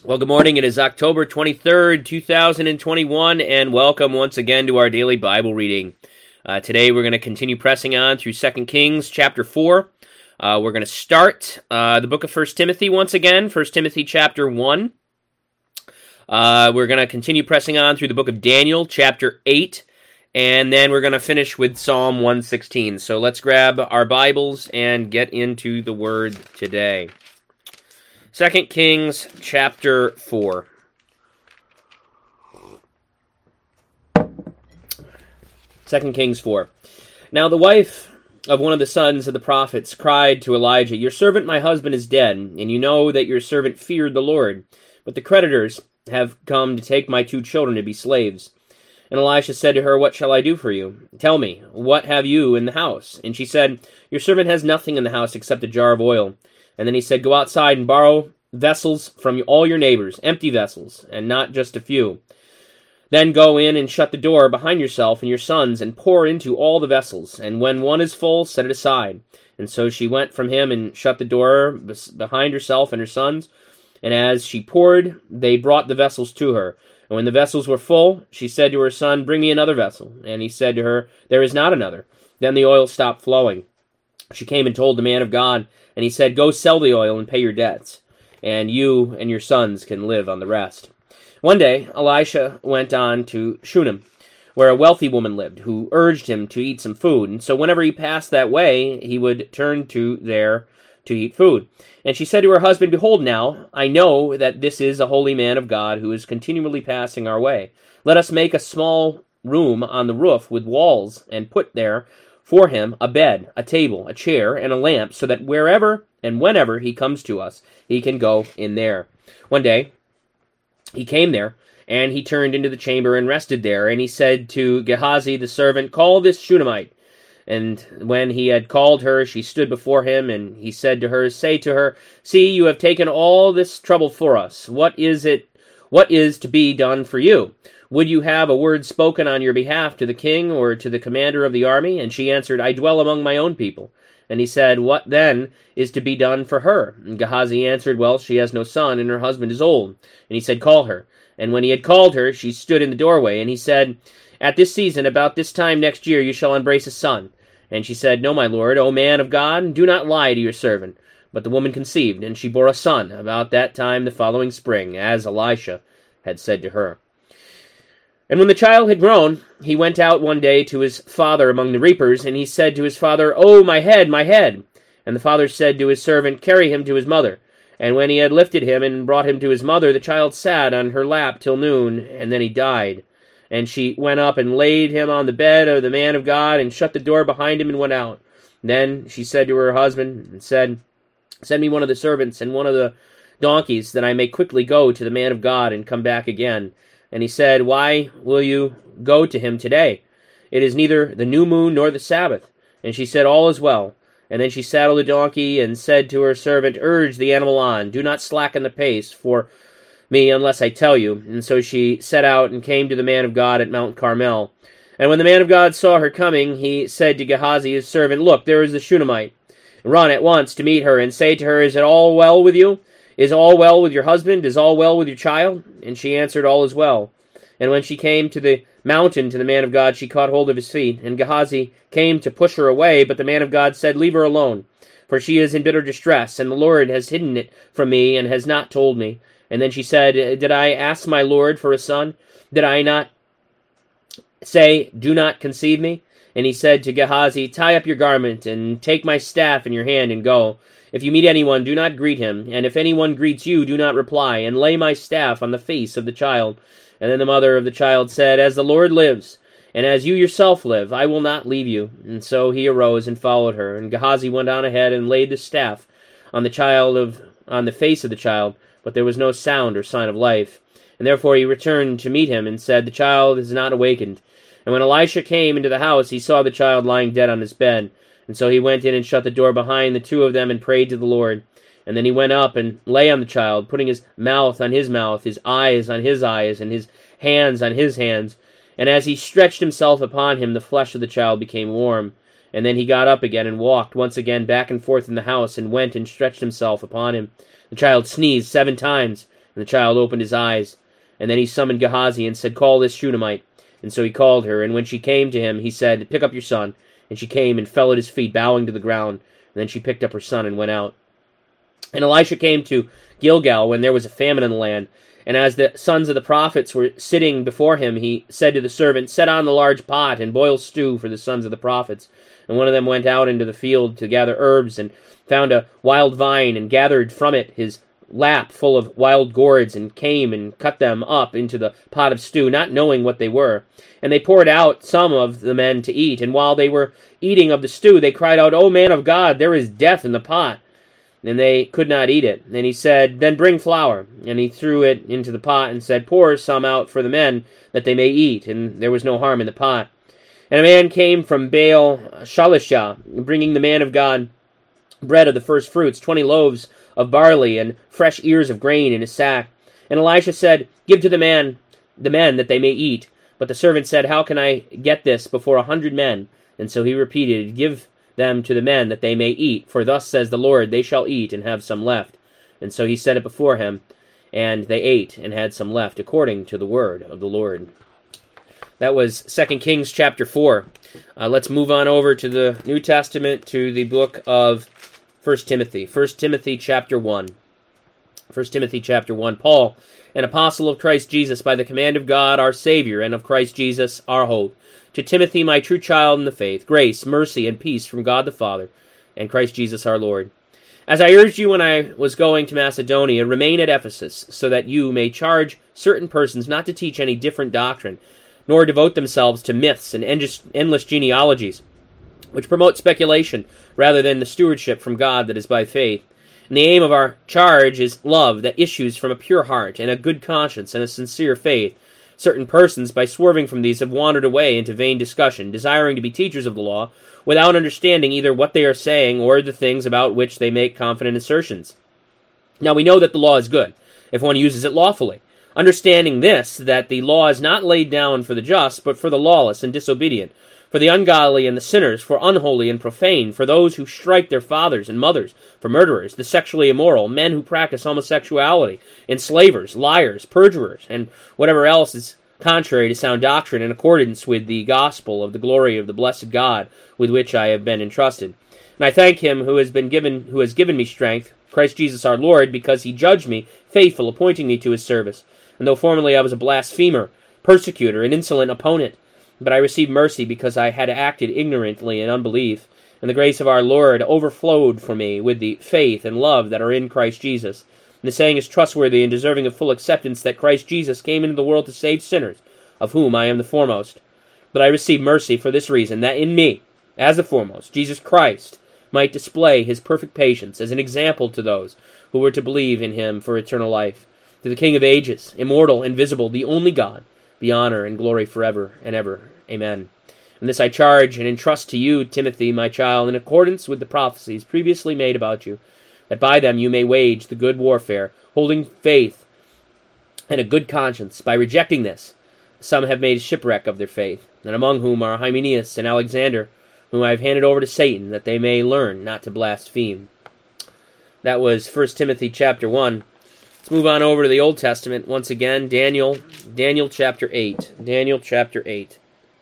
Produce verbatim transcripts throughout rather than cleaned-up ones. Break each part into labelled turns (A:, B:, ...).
A: Well, good morning. It is October twenty-third, two thousand twenty-one, and welcome once again to our daily Bible reading. Uh, today we're going to continue pressing on through Second Kings chapter four. Uh, we're going to start uh, the book of First Timothy once again, First Timothy chapter one. Uh, we're going to continue pressing on through the book of Daniel chapter eight, and then we're going to finish with Psalm one sixteen. So let's grab our Bibles and get into the Word today. Second Kings chapter four. Second Kings four. Now the wife of one of the sons of the prophets cried to Elijah, "Your servant my husband is dead, and you know that your servant feared the Lord. But the creditors have come to take my two children to be slaves." And Elisha said to her, "What shall I do for you? Tell me, what have you in the house?" And she said, "Your servant has nothing in the house except a jar of oil." And then he said, "Go outside and borrow vessels from all your neighbors, empty vessels, and not just a few. Then go in and shut the door behind yourself and your sons, and pour into all the vessels. And when one is full, set it aside." And so she went from him and shut the door behind herself and her sons. And as she poured, they brought the vessels to her. And when the vessels were full, she said to her son, "Bring me another vessel." And he said to her, "There is not another." Then the oil stopped flowing. She came and told the man of God, and he said, "Go sell the oil and pay your debts, and you and your sons can live on the rest." One day, Elisha went on to Shunem, where a wealthy woman lived, who urged him to eat some food. And so whenever he passed that way, he would turn to there to eat food. And she said to her husband, "Behold now, I know that this is a holy man of God who is continually passing our way. Let us make a small room on the roof with walls, and put there for him a bed, a table, a chair, and a lamp, so that wherever and whenever he comes to us, he can go in there." One day, he came there, and he turned into the chamber and rested there. And he said to Gehazi the servant, "Call this Shunammite." And when he had called her, she stood before him, and he said to her, "Say to her, see, you have taken all this trouble for us. What is it? What is to be done for you? Would you have a word spoken on your behalf to the king or to the commander of the army?" And she answered, "I dwell among my own people." And he said, "What then is to be done for her?" And Gehazi answered, "Well, she has no son, and her husband is old." And he said, "Call her." And when he had called her, she stood in the doorway. And he said, "At this season, about this time next year, you shall embrace a son." And she said, "No, my lord, O man of God, do not lie to your servant." But the woman conceived, and she bore a son about that time the following spring, as Elisha had said to her. And when the child had grown, he went out one day to his father among the reapers, and he said to his father, "Oh, my head, my head!" And the father said to his servant, "Carry him to his mother." And when he had lifted him and brought him to his mother, the child sat on her lap till noon, and then he died. And she went up and laid him on the bed of the man of God, and shut the door behind him, and went out. Then she said to her husband, and said, "Send me one of the servants and one of the donkeys, that I may quickly go to the man of God and come back again." And he said, "Why will you go to him today? It is neither the new moon nor the Sabbath." And she said, "All is well." And then she saddled the donkey and said to her servant, "Urge the animal on. Do not slacken the pace for me unless I tell you." And so she set out and came to the man of God at Mount Carmel. And when the man of God saw her coming, he said to Gehazi his servant, "Look, there is the Shunammite. Run at once to meet her, and say to her, Is it all well with you? Is all well with your husband? Is all well with your child?" And she answered, "All is well." And when she came to the mountain to the man of God, she caught hold of his feet. And Gehazi came to push her away, but the man of God said, "Leave her alone, for she is in bitter distress, and the Lord has hidden it from me and has not told me." And then she said, "Did I ask my Lord for a son? Did I not say, 'Do not conceive me'?" And he said to Gehazi, "Tie up your garment, and take my staff in your hand, and go. If you meet anyone, do not greet him, and if anyone greets you, do not reply, and lay my staff on the face of the child." And then the mother of the child said, "As the Lord lives, and as you yourself live, I will not leave you." And so he arose and followed her. And Gehazi went on ahead and laid the staff on the child of on the face of the child, but there was no sound or sign of life. And therefore he returned to meet him, and said, "The child is not awakened." And when Elisha came into the house, he saw the child lying dead on his bed. And so he went in and shut the door behind the two of them, and prayed to the Lord. And then he went up and lay on the child, putting his mouth on his mouth, his eyes on his eyes, and his hands on his hands. And as he stretched himself upon him, the flesh of the child became warm. And then he got up again and walked once again back and forth in the house, and went and stretched himself upon him. The child sneezed seven times, And the child opened his eyes. And then he summoned Gehazi and said, Call this Shunammite. And so he called her. And when she came to him, he said, Pick up your son. And she came and fell at his feet, bowing to the ground. And then she picked up her son and went out. And Elisha came to Gilgal when there was a famine in the land. And as the sons of the prophets were sitting before him, he said to the servant, Set on the large pot and boil stew for the sons of the prophets. And one of them went out into the field to gather herbs and found a wild vine and gathered from it his lap full of wild gourds and came and cut them up into the pot of stew, not knowing what they were. And they poured out some of the men to eat. And while they were eating of the stew, they cried out, O man of God, there is death in the pot. And they could not eat it. And he said, Then bring flour. And he threw it into the pot and said, Pour some out for the men, that they may eat. And there was no harm in the pot. And a man came from Baal Shalishah, bringing the man of God bread of the first fruits, twenty loaves of barley, and fresh ears of grain in his sack. And Elisha said, Give to the man, the men, that they may eat. But the servant said, How can I get this before a hundred men? And so he repeated, Give them to the men, that they may eat. For thus says the Lord, They shall eat, and have some left. And so he set it before him, and they ate, and had some left, according to the word of the Lord. That was Second Kings chapter four. Uh, let's move on over to the New Testament, to the book of First Timothy. First Timothy chapter one. First Timothy chapter one. Paul, an apostle of Christ Jesus, by the command of God our Savior, and of Christ Jesus our hope. To Timothy, my true child in the faith, grace, mercy, and peace from God the Father, and Christ Jesus our Lord. As I urged you when I was going to Macedonia, remain at Ephesus, so that you may charge certain persons not to teach any different doctrine, nor devote themselves to myths and endless genealogies, which promote speculation rather than the stewardship from God that is by faith. And the aim of our charge is love that issues from a pure heart and a good conscience and a sincere faith. Certain persons, by swerving from these, have wandered away into vain discussion, desiring to be teachers of the law, without understanding either what they are saying or the things about which they make confident assertions. Now we know that the law is good, if one uses it lawfully, understanding this, that the law is not laid down for the just, but for the lawless and disobedient, for the ungodly and the sinners, for unholy and profane, for those who strike their fathers and mothers, for murderers, the sexually immoral, men who practice homosexuality, enslavers, liars, perjurers, and whatever else is contrary to sound doctrine in accordance with the gospel of the glory of the blessed God with which I have been entrusted. And I thank him who has been given who has given me strength, Christ Jesus our Lord, because he judged me faithful, appointing me to his service. And though formerly I was a blasphemer, persecutor, and insolent opponent, but I received mercy because I had acted ignorantly in unbelief, and the grace of our Lord overflowed for me with the faith and love that are in Christ Jesus. And the saying is trustworthy and deserving of full acceptance, that Christ Jesus came into the world to save sinners, of whom I am the foremost. But I received mercy for this reason, that in me, as the foremost, Jesus Christ might display his perfect patience as an example to those who were to believe in him for eternal life. To the King of ages, immortal, invisible, the only God, be honor and glory forever and ever. Amen. And this I charge and entrust to you, Timothy, my child, in accordance with the prophecies previously made about you, that by them you may wage the good warfare, holding faith and a good conscience. By rejecting this, some have made shipwreck of their faith, and among whom are Hymenaeus and Alexander, whom I have handed over to Satan, that they may learn not to blaspheme. That was First Timothy chapter one. Let's move on over to the Old Testament once again. Daniel, Daniel chapter eight. Daniel chapter eight.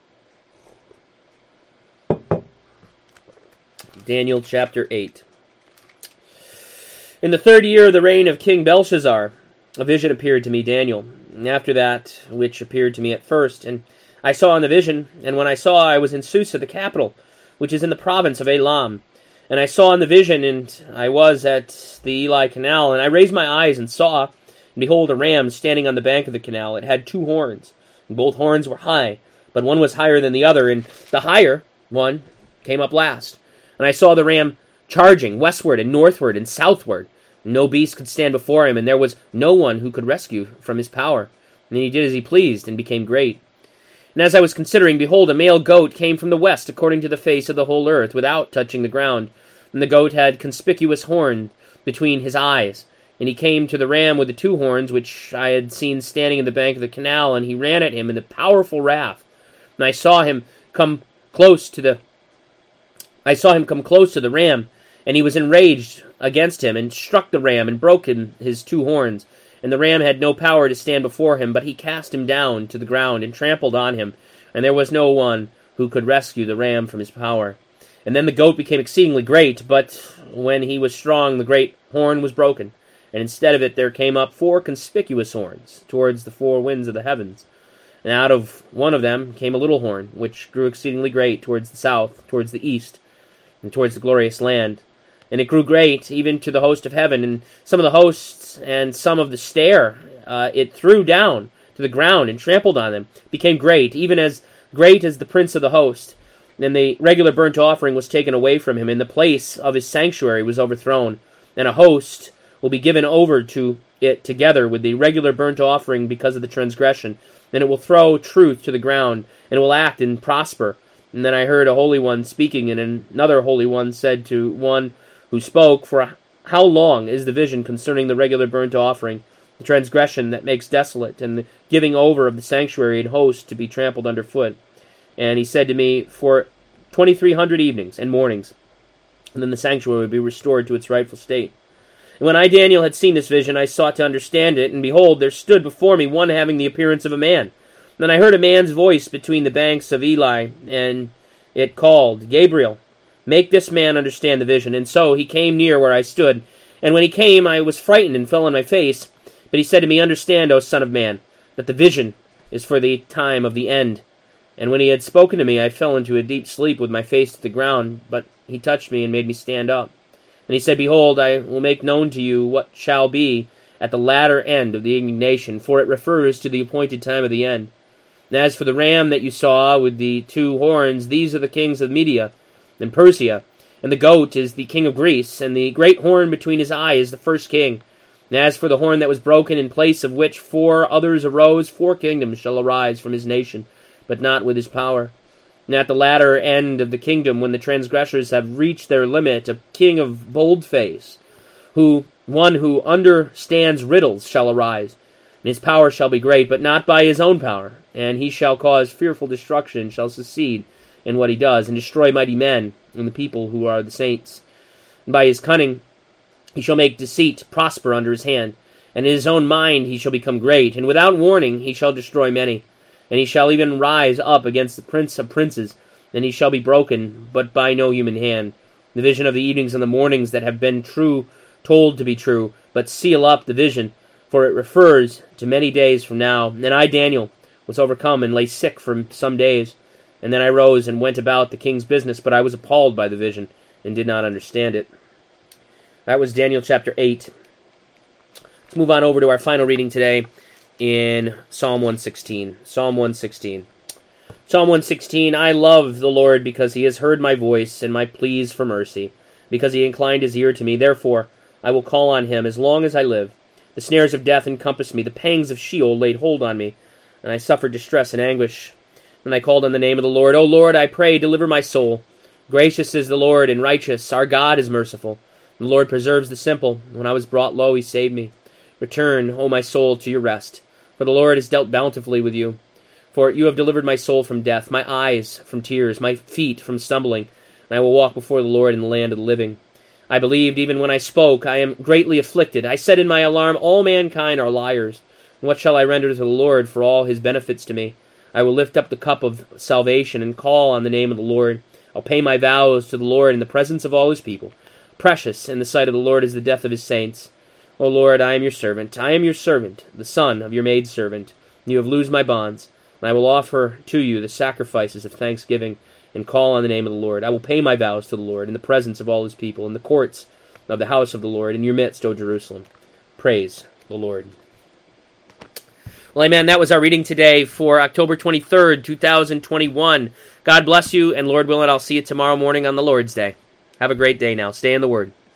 A: Daniel chapter eight. In the third year of the reign of King Belshazzar, a vision appeared to me, Daniel, and after that which appeared to me at first. And I saw in the vision, and when I saw, I was in Susa, the capital, which is in the province of Elam. And I saw in the vision, and I was at the Eli Canal, and I raised my eyes and saw, and behold, a ram standing on the bank of the canal. It had two horns, and both horns were high, but one was higher than the other, and the higher one came up last. And I saw the ram charging westward and northward and southward. No beast could stand before him, and there was no one who could rescue from his power. And he did as he pleased, and became great. And as I was considering, behold, a male goat came from the west, according to the face of the whole earth, without touching the ground. And the goat had conspicuous horn between his eyes. And he came to the ram with the two horns, which I had seen standing in the bank of the canal, and he ran at him in the powerful wrath. And I saw him come close to the I saw him come close to the ram, and he was enraged against him, and struck the ram, and broke him his two horns. And and the ram had no power to stand before him, but he cast him down to the ground and trampled on him, and there was no one who could rescue the ram from his power. And then the goat became exceedingly great, but when he was strong, the great horn was broken, and instead of it there came up four conspicuous horns towards the four winds of the heavens. And out of one of them came a little horn, which grew exceedingly great towards the south, towards the east, and towards the glorious land. And it grew great even to the host of heaven, and some of the hosts and some of the stair uh, it threw down to the ground and trampled on them, became great, even as great as the prince of the host. And the regular burnt offering was taken away from him, and the place of his sanctuary was overthrown, and a host will be given over to it together with the regular burnt offering because of the transgression. Then it will throw truth to the ground, and it will act and prosper. And then I heard a holy one speaking, and another holy one said to one who spoke, "For how long is the vision concerning the regular burnt offering, the transgression that makes desolate, and the giving over of the sanctuary and host to be trampled underfoot?" And he said to me, "For twenty-three hundred evenings and mornings, and then the sanctuary would be restored to its rightful state." And when I, Daniel, had seen this vision, I sought to understand it, and behold, there stood before me one having the appearance of a man. Then I heard a man's voice between the banks of Eli, and it called, "Gabriel, make this man understand the vision." And so he came near where I stood, and when he came, I was frightened and fell on my face. But he said to me, "Understand, O son of man, that the vision is for the time of the end." And when he had spoken to me, I fell into a deep sleep with my face to the ground, but he touched me and made me stand up. And he said, "Behold, I will make known to you what shall be at the latter end of the indignation, for it refers to the appointed time of the end. And as for the ram that you saw with the two horns, these are the kings of Media and Persia, and the goat is the king of Greece, and the great horn between his eyes is the first king. And as for the horn that was broken, in place of which four others arose, four kingdoms shall arise from his nation, but not with his power. And at the latter end of the kingdom, when the transgressors have reached their limit, a king of bold face, who one who understands riddles shall arise, and his power shall be great, but not by his own power, and he shall cause fearful destruction, shall succeed in what he does, and destroy mighty men and the people who are the saints. And by his cunning he shall make deceit prosper under his hand, and in his own mind he shall become great, and without warning he shall destroy many. And he shall even rise up against the prince of princes, and he shall be broken, but by no human hand. The vision of the evenings and the mornings that have been true, told to be true, but seal up the vision, for it refers to many days from now. And I, Daniel, was overcome and lay sick for some days. And then I rose and went about the king's business, but I was appalled by the vision, and did not understand it. That was Daniel chapter eight. Let's move on over to our final reading today, in Psalm one sixteen. Psalm one sixteen. Psalm one sixteen, I love the Lord because he has heard my voice and my pleas for mercy, because he inclined his ear to me. Therefore I will call on him as long as I live. The snares of death encompassed me. The pangs of Sheol laid hold on me, and I suffered distress and anguish. And I called on the name of the Lord. O Lord, I pray, deliver my soul. Gracious is the Lord and righteous. Our God is merciful. The Lord preserves the simple. When I was brought low, he saved me. Return, O my soul, to your rest. For the Lord has dealt bountifully with you. For you have delivered my soul from death, my eyes from tears, my feet from stumbling. And I will walk before the Lord in the land of the living. I believed even when I spoke. I am greatly afflicted. I said in my alarm, all mankind are liars. And what shall I render to the Lord for all his benefits to me? I will lift up the cup of salvation and call on the name of the Lord. I'll pay my vows to the Lord in the presence of all his people. Precious in the sight of the Lord is the death of his saints. O Lord, I am your servant. I am your servant, the son of your maidservant. You have loosed my bonds, and I will offer to you the sacrifices of thanksgiving, and call on the name of the Lord. I will pay my vows to the Lord in the presence of all his people, in the courts of the house of the Lord, in your midst, O Jerusalem. Praise the Lord. Well, amen. That was our reading today for October twenty-third, two thousand twenty-one. God bless you, and Lord willing, I'll see you tomorrow morning on the Lord's Day. Have a great day now. Stay in the Word.